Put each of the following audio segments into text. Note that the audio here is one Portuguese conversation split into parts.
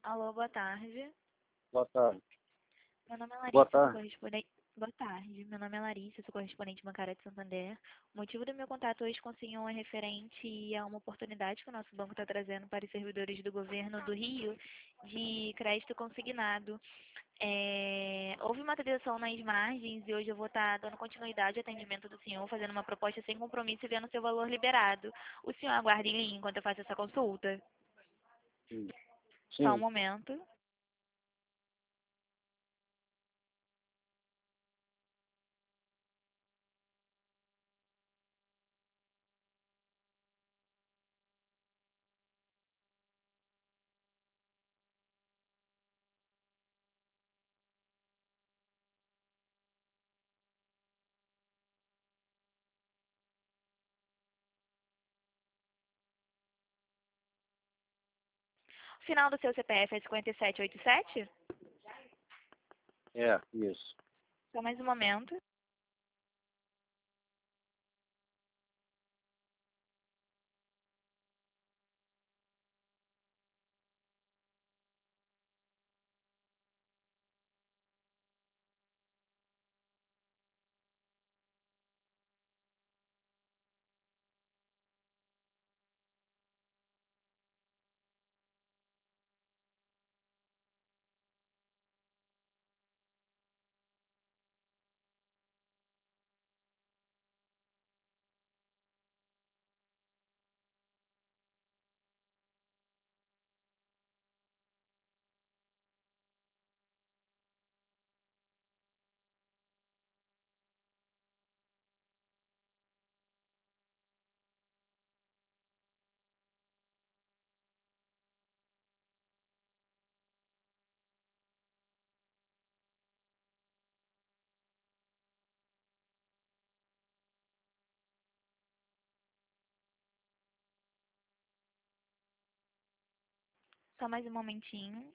Alô, boa tarde. Boa tarde. Meu nome é Boa Larissa, eu sou tarde. correspondente. Boa tarde. Meu nome é Larissa, eu sou correspondente bancária de Santander. O motivo do meu contato hoje com o senhor é referente a uma oportunidade que o nosso banco está trazendo para os servidores do governo do Rio de crédito consignado. Houve uma atualização nas margens e hoje eu vou estar dando continuidade ao atendimento do senhor, fazendo uma proposta sem compromisso e vendo seu valor liberado. O senhor aguarda em linha enquanto eu faço essa consulta? Sim. Só um Sim. momento. Final do seu CPF é 5787? É, isso. Só mais um momento. Só mais um momentinho.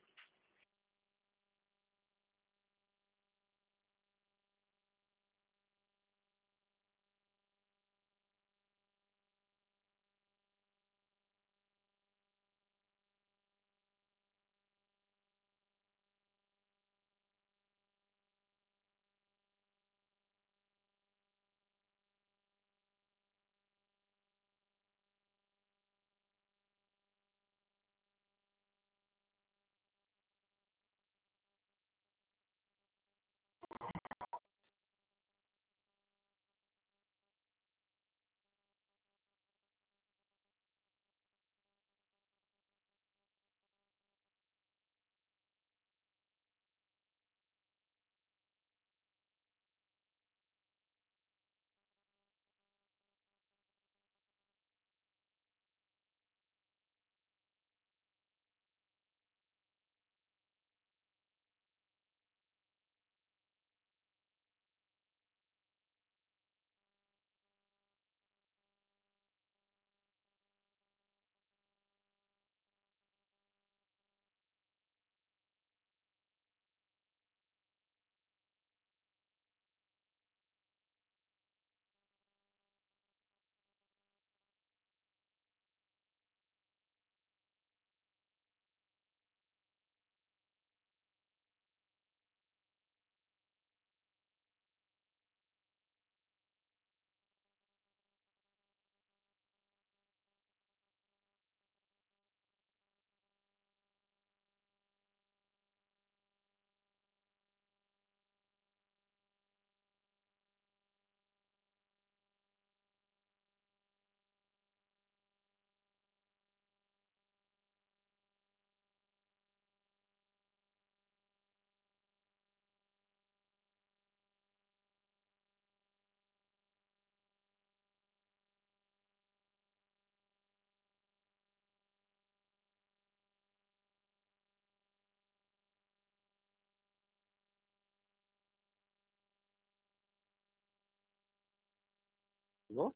Bom?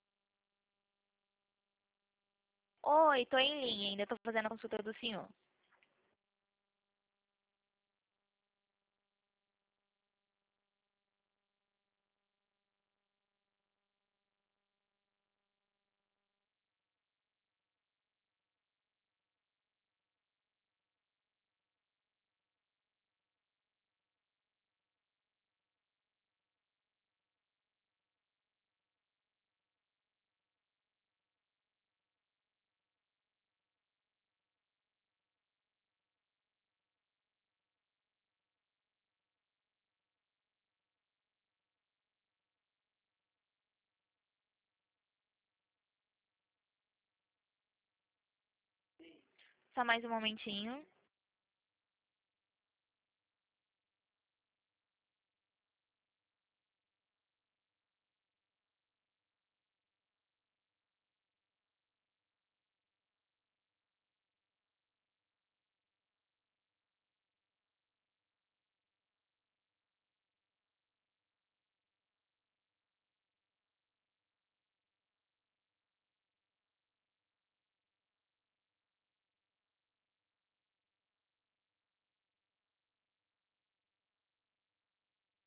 Oi, tô em linha, ainda tô fazendo a consulta do senhor. Só mais um momentinho.